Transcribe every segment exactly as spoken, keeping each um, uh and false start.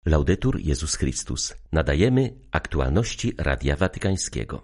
Laudetur Jezus Chrystus. Nadajemy aktualności Radia Watykańskiego.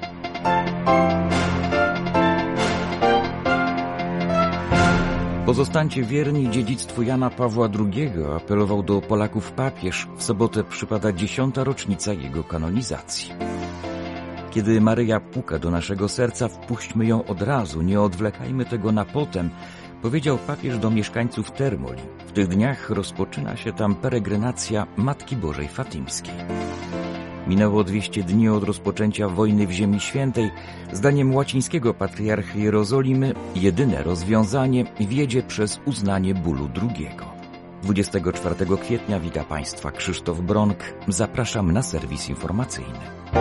Pozostańcie wierni dziedzictwu Jana Pawła drugiego, apelował do Polaków papież. W sobotę przypada dziesiąta rocznica jego kanonizacji. Kiedy Maryja puka do naszego serca, wpuśćmy ją od razu, nie odwlekajmy tego na potem, powiedział papież do mieszkańców Termoli. W tych dniach rozpoczyna się tam peregrinacja Matki Bożej Fatimskiej. Minęło dwieście dni od rozpoczęcia wojny w Ziemi Świętej. Zdaniem łacińskiego patriarchy Jerozolimy jedyne rozwiązanie wiedzie przez uznanie bólu drugiego. dwudziestego czwartego kwietnia wita Państwa Krzysztof Bronk. Zapraszam na serwis informacyjny.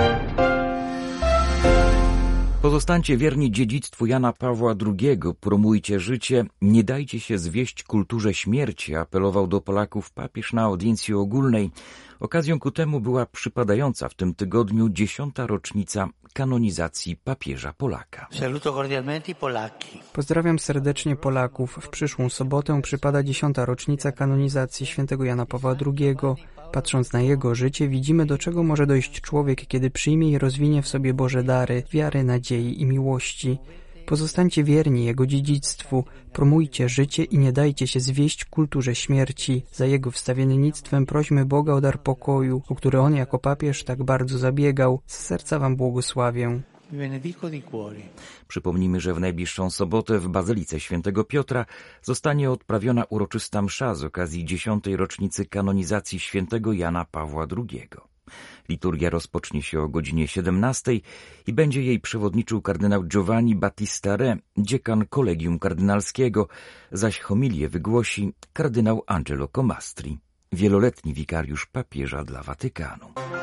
Pozostańcie wierni dziedzictwu Jana Pawła drugiego, promujcie życie, nie dajcie się zwieść kulturze śmierci, apelował do Polaków papież na audiencji ogólnej. Okazją ku temu była przypadająca w tym tygodniu dziesiąta rocznica kanonizacji papieża Polaka. Saluto cordialmente Polaki. Pozdrawiam serdecznie Polaków. W przyszłą sobotę przypada dziesiąta rocznica kanonizacji świętego Jana Pawła drugiego. Patrząc na jego życie, widzimy, do czego może dojść człowiek, kiedy przyjmie i rozwinie w sobie Boże dary, wiary, nadziei i miłości. Pozostańcie wierni jego dziedzictwu, promujcie życie i nie dajcie się zwieść kulturze śmierci. Za jego wstawiennictwem prośmy Boga o dar pokoju, o który on jako papież tak bardzo zabiegał. Z serca wam błogosławię. Przypomnijmy, że w najbliższą sobotę w Bazylice Świętego Piotra zostanie odprawiona uroczysta msza z okazji dziesiątej rocznicy kanonizacji świętego Jana Pawła drugiego. Liturgia rozpocznie się o godzinie siedemnastej i będzie jej przewodniczył kardynał Giovanni Battista Re, dziekan Kolegium Kardynalskiego, zaś homilię wygłosi kardynał Angelo Comastri, wieloletni wikariusz papieża dla Watykanu.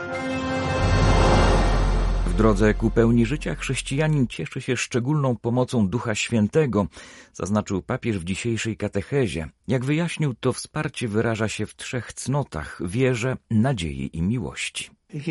W drodze ku pełni życia chrześcijanin cieszy się szczególną pomocą Ducha Świętego, zaznaczył papież w dzisiejszej katechezie. Jak wyjaśnił, to wsparcie wyraża się w trzech cnotach: wierze, nadziei i miłości.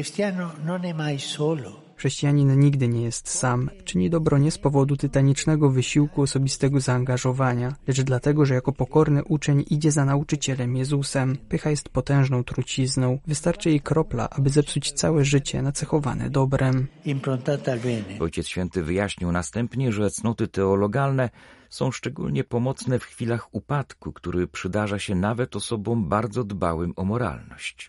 Chrześcijanin nigdy nie jest sam. Czyni dobro nie z powodu tytanicznego wysiłku, osobistego zaangażowania, lecz dlatego, że jako pokorny uczeń idzie za nauczycielem Jezusem. Pycha jest potężną trucizną. Wystarczy jej kropla, aby zepsuć całe życie nacechowane dobrem. Ojciec Święty wyjaśnił następnie, że cnoty teologalne są szczególnie pomocne w chwilach upadku, który przydarza się nawet osobom bardzo dbałym o moralność.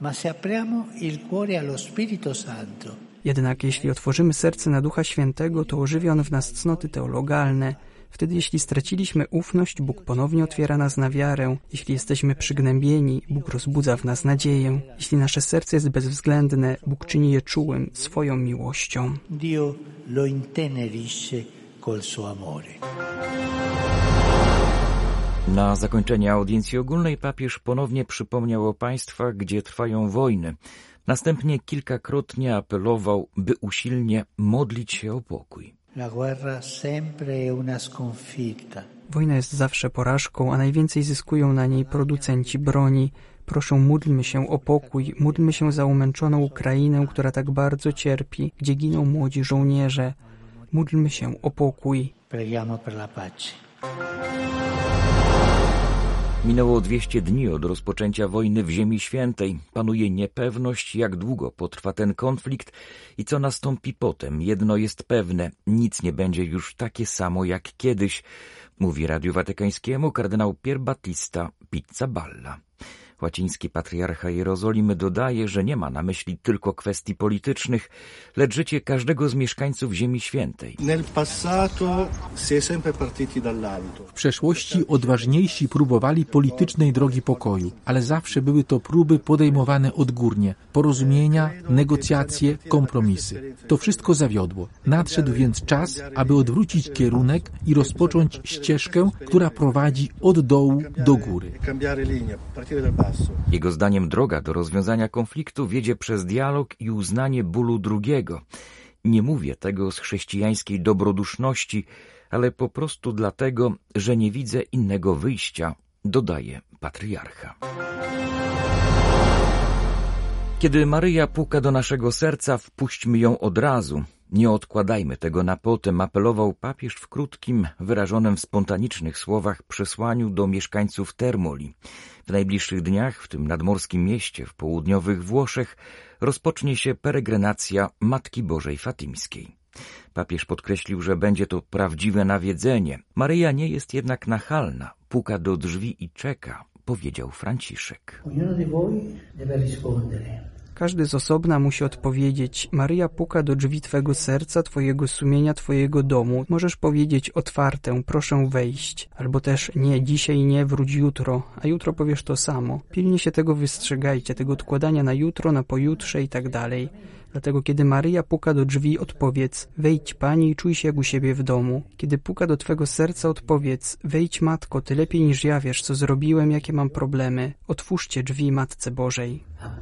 Jednak jeśli otworzymy serce na Ducha Świętego, to ożywi on w nas cnoty teologalne. Wtedy, jeśli straciliśmy ufność, Bóg ponownie otwiera nas na wiarę. Jeśli jesteśmy przygnębieni, Bóg rozbudza w nas nadzieję. Jeśli nasze serce jest bezwzględne, Bóg czyni je czułym swoją miłością. Dio lo intenerisce col suo amore. Na zakończenie audiencji ogólnej papież ponownie przypomniał o państwach, gdzie trwają wojny. Następnie kilkakrotnie apelował, by usilnie modlić się o pokój. La guerra sempre è una sconfitta. Wojna jest zawsze porażką, a najwięcej zyskują na niej producenci broni. Proszę, módlmy się o pokój, módlmy się za umęczoną Ukrainę, która tak bardzo cierpi, gdzie giną młodzi żołnierze. Módlmy się o pokój. Preghiamo per la pace. Minęło dwieście dni od rozpoczęcia wojny w Ziemi Świętej. Panuje niepewność, jak długo potrwa ten konflikt i co nastąpi potem. Jedno jest pewne, nic nie będzie już takie samo jak kiedyś, mówi Radiu Watykańskiemu kardynał Pier Battista Pizzaballa. Łaciński patriarcha Jerozolimy dodaje, że nie ma na myśli tylko kwestii politycznych, lecz życie każdego z mieszkańców Ziemi Świętej. W przeszłości odważniejsi próbowali politycznej drogi pokoju, ale zawsze były to próby podejmowane odgórnie, porozumienia, negocjacje, kompromisy. To wszystko zawiodło. Nadszedł więc czas, aby odwrócić kierunek i rozpocząć ścieżkę, która prowadzi od dołu do góry. Jego zdaniem droga do rozwiązania konfliktu wiedzie przez dialog i uznanie bólu drugiego. Nie mówię tego z chrześcijańskiej dobroduszności, ale po prostu dlatego, że nie widzę innego wyjścia, dodaje patriarcha. Kiedy Maryja puka do naszego serca, wpuśćmy ją od razu. Nie odkładajmy tego na potem, apelował papież w krótkim, wyrażonym w spontanicznych słowach przesłaniu do mieszkańców Termoli. W najbliższych dniach w tym nadmorskim mieście w południowych Włoszech rozpocznie się peregrinacja Matki Bożej Fatimskiej. Papież podkreślił, że będzie to prawdziwe nawiedzenie. Maryja nie jest jednak nachalna, puka do drzwi i czeka, powiedział Franciszek. Każdy z osobna musi odpowiedzieć: Maryja puka do drzwi Twego serca, Twojego sumienia, Twojego domu. Możesz powiedzieć otwarte: proszę wejść. Albo też: nie, dzisiaj nie, wróć jutro, a jutro powiesz to samo. Pilnie się tego wystrzegajcie, tego odkładania na jutro, na pojutrze i tak dalej. Dlatego kiedy Maryja puka do drzwi, odpowiedz: wejdź Pani i czuj się jak u siebie w domu. Kiedy puka do Twego serca, odpowiedz: wejdź Matko, Ty lepiej niż ja wiesz, co zrobiłem, jakie mam problemy. Otwórzcie drzwi Matce Bożej.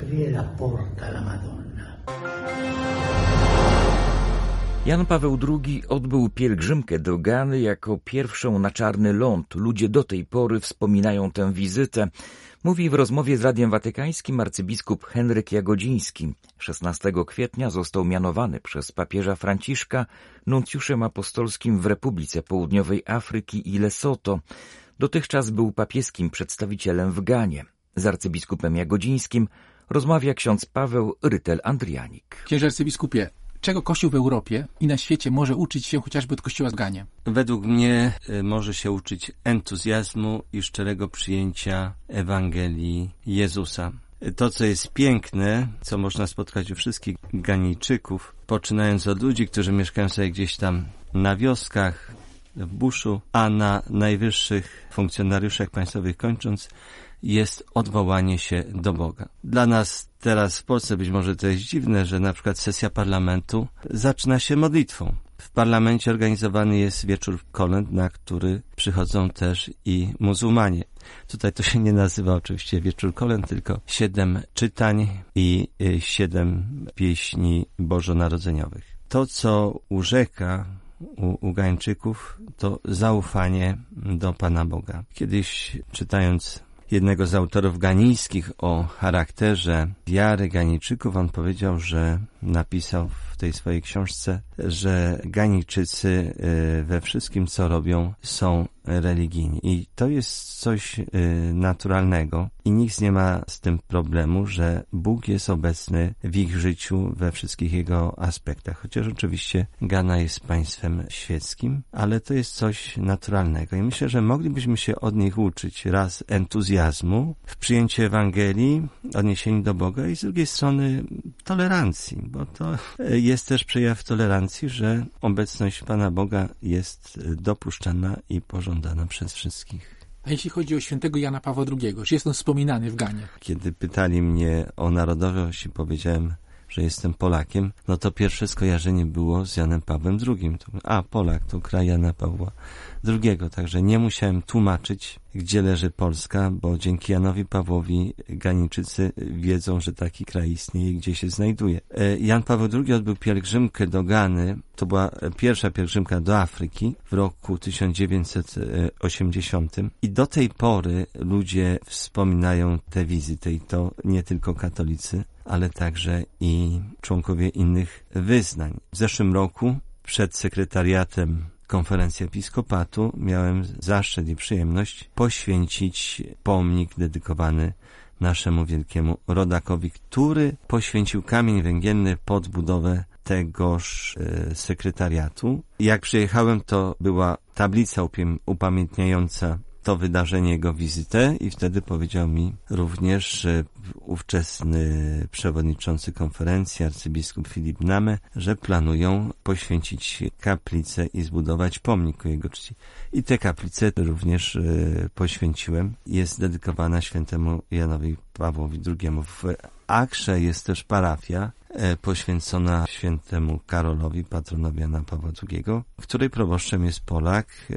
Jan Paweł drugi odbył pielgrzymkę do Gany jako pierwszą na Czarny Ląd. Ludzie do tej pory wspominają tę wizytę. Mówi w rozmowie z Radiem Watykańskim arcybiskup Henryk Jagodziński. szesnastego kwietnia został mianowany przez papieża Franciszka nuncjuszem apostolskim w Republice Południowej Afryki i Lesoto. Dotychczas był papieskim przedstawicielem w Ganie. Z arcybiskupem Jagodzińskim rozmawia ksiądz Paweł Rytel-Andrianik. Księże arcybiskupie, czego Kościół w Europie i na świecie może uczyć się chociażby od Kościoła w Ganie? Według mnie może się uczyć entuzjazmu i szczerego przyjęcia Ewangelii Jezusa. To, co jest piękne, co można spotkać u wszystkich Ganijczyków, poczynając od ludzi, którzy mieszkają sobie gdzieś tam na wioskach, w buszu, a na najwyższych funkcjonariuszach państwowych kończąc, jest odwołanie się do Boga. Dla nas teraz w Polsce być może to jest dziwne, że na przykład sesja parlamentu zaczyna się modlitwą. W parlamencie organizowany jest wieczór kolęd, na który przychodzą też i muzułmanie. Tutaj to się nie nazywa oczywiście wieczór kolęd, tylko siedem czytań i siedem pieśni bożonarodzeniowych. To, co urzeka u Ugańczyków, to zaufanie do Pana Boga. Kiedyś czytając jednego z autorów ganijskich o charakterze wiary Ganijczyków, on powiedział, że napisał w tej swojej książce, że Ganijczycy we wszystkim, co robią, są religijni. I to jest coś naturalnego i nikt nie ma z tym problemu, że Bóg jest obecny w ich życiu we wszystkich jego aspektach. Chociaż oczywiście Gana jest państwem świeckim, ale to jest coś naturalnego. I myślę, że moglibyśmy się od nich uczyć raz entuzjazmu w przyjęciu Ewangelii, odniesieniu do Boga i z drugiej strony tolerancji, bo to jest też przejaw tolerancji, że obecność Pana Boga jest dopuszczana i pożądana przez wszystkich. A jeśli chodzi o świętego Jana Pawła drugiego, czy jest on wspominany w Ganie? Kiedy pytali mnie o narodowość i powiedziałem, że jestem Polakiem, no to pierwsze skojarzenie było z Janem Pawłem drugim. A, Polak, to kraj Jana Pawła drugiego. Także nie musiałem tłumaczyć, gdzie leży Polska, bo dzięki Janowi Pawłowi Ganijczycy wiedzą, że taki kraj istnieje i gdzie się znajduje. Jan Paweł drugi odbył pielgrzymkę do Gany. To była pierwsza pielgrzymka do Afryki w roku tysiąc dziewięćset osiemdziesiątym. I do tej pory ludzie wspominają tę wizytę i to nie tylko katolicy, ale także i członkowie innych wyznań. W zeszłym roku przed sekretariatem Konferencji Episkopatu miałem zaszczyt i przyjemność poświęcić pomnik dedykowany naszemu wielkiemu rodakowi, który poświęcił kamień węgielny pod budowę tegoż e, sekretariatu. Jak przyjechałem, to była tablica upamiętniająca to wydarzenie, jego wizytę i wtedy powiedział mi również, że ówczesny przewodniczący konferencji, arcybiskup Filip Name, że planują poświęcić kaplicę i zbudować pomnik ku jego czci. I tę kaplicę również e, poświęciłem. Jest dedykowana świętemu Janowi Pawłowi drugiemu. W Akrze jest też parafia e, poświęcona świętemu Karolowi, patronowi Jana Pawła drugiego, której proboszczem jest Polak, e,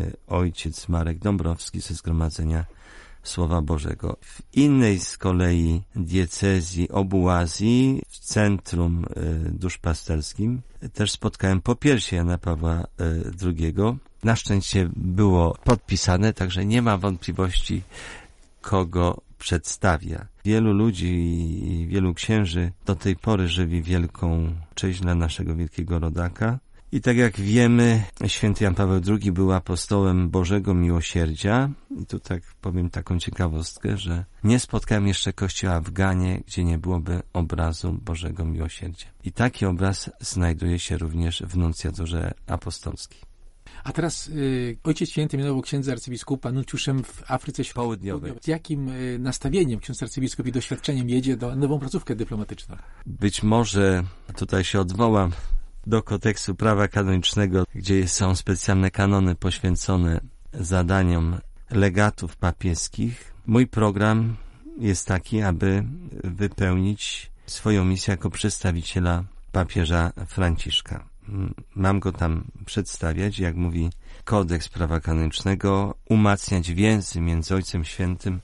ojciec Marek Dąbrowski ze Zgromadzenia Słowa Bożego. W innej z kolei diecezji Obuazji, w centrum e, duszpasterskim, też spotkałem popiersie Jana Pawła e, drugiego. Na szczęście było podpisane, także nie ma wątpliwości, kogo przedstawia. Wielu ludzi i wielu księży do tej pory żywi wielką cześć dla naszego wielkiego rodaka. I tak jak wiemy, święty Jan Paweł drugi był apostołem Bożego Miłosierdzia. I tu tak powiem taką ciekawostkę, że nie spotkałem jeszcze kościoła w Ganie, gdzie nie byłoby obrazu Bożego Miłosierdzia. I taki obraz znajduje się również w nuncjaturze apostolskiej. A teraz y, Ojciec Święty mianował księdza arcybiskupa nuncjuszem w Afryce Południowej. Z jakim y, nastawieniem ksiądz arcybiskup i doświadczeniem jedzie do nową placówkę dyplomatyczną? Być może tutaj się odwołam do kodeksu prawa kanonicznego, gdzie są specjalne kanony poświęcone zadaniom legatów papieskich. Mój program jest taki, aby wypełnić swoją misję jako przedstawiciela papieża Franciszka. Mam go tam przedstawiać, jak mówi kodeks prawa kanonicznego, umacniać więzy między Ojcem Świętym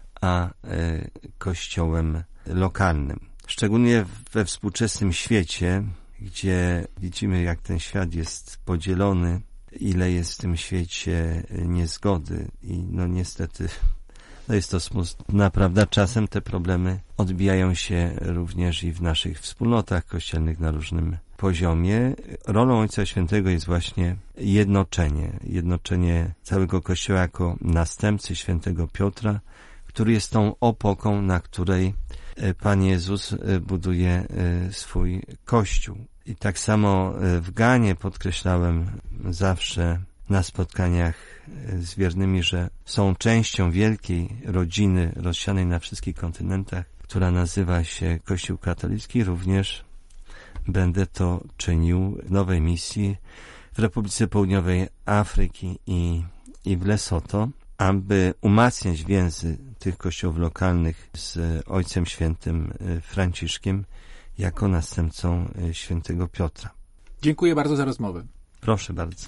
a e, Kościołem lokalnym. Szczególnie we współczesnym świecie, gdzie widzimy, jak ten świat jest podzielony, ile jest w tym świecie niezgody i no niestety no jest to smutna prawda. Czasem te problemy odbijają się również i w naszych wspólnotach kościelnych na różnym poziomie. Rolą Ojca Świętego jest właśnie jednoczenie, jednoczenie całego Kościoła jako następcy świętego Piotra, który jest tą opoką, na której Pan Jezus buduje swój Kościół. I tak samo w Ganie podkreślałem zawsze na spotkaniach z wiernymi, że są częścią wielkiej rodziny rozsianej na wszystkich kontynentach, która nazywa się Kościół katolicki. Również będę to czynił w nowej misji w Republice Południowej Afryki i, i w Lesoto, aby umacniać więzy tych kościołów lokalnych z Ojcem Świętym Franciszkiem jako następcą świętego Piotra. Dziękuję bardzo za rozmowę. Proszę bardzo.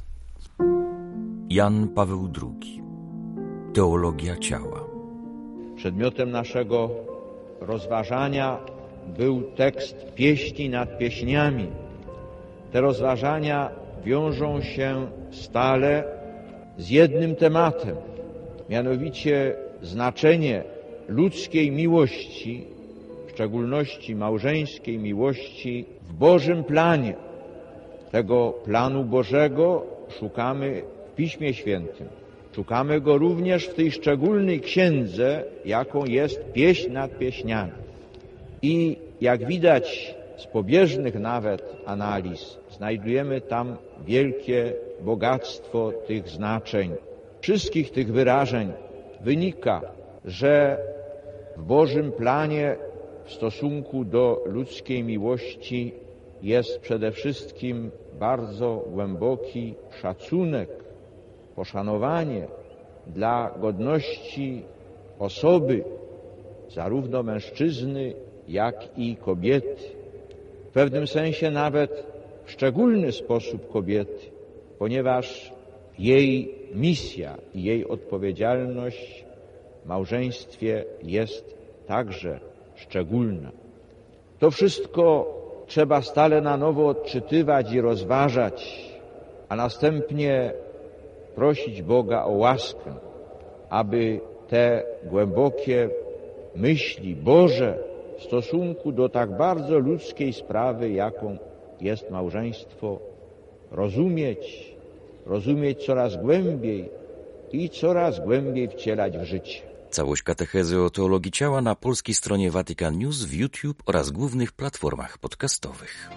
Jan Paweł drugi. Teologia ciała. Przedmiotem naszego rozważania był tekst Pieśni nad pieśniami. Te rozważania wiążą się stale z jednym tematem, mianowicie znaczenie ludzkiej miłości, w szczególności małżeńskiej miłości w Bożym planie. Tego planu Bożego szukamy w Piśmie Świętym. Szukamy go również w tej szczególnej księdze, jaką jest Pieśń nad pieśniami. I jak widać z pobieżnych nawet analiz, znajdujemy tam wielkie bogactwo tych znaczeń. Wszystkich tych wyrażeń wynika, że w Bożym planie w stosunku do ludzkiej miłości jest przede wszystkim bardzo głęboki szacunek, poszanowanie dla godności osoby, zarówno mężczyzny, jak i kobiety. W pewnym sensie nawet w szczególny sposób kobiety, ponieważ jej misja i jej odpowiedzialność w małżeństwie jest także szczególna. To wszystko trzeba stale na nowo odczytywać i rozważać, a następnie prosić Boga o łaskę, aby te głębokie myśli Boże w stosunku do tak bardzo ludzkiej sprawy, jaką jest małżeństwo, rozumieć, rozumieć coraz głębiej i coraz głębiej wcielać w życie. Całość katechezy o teologii ciała na polskiej stronie Vatican News, w YouTube oraz głównych platformach podcastowych.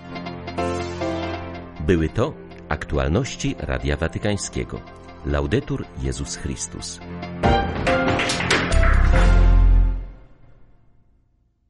Były to aktualności Radia Watykańskiego. Laudetur Jezus Chrystus.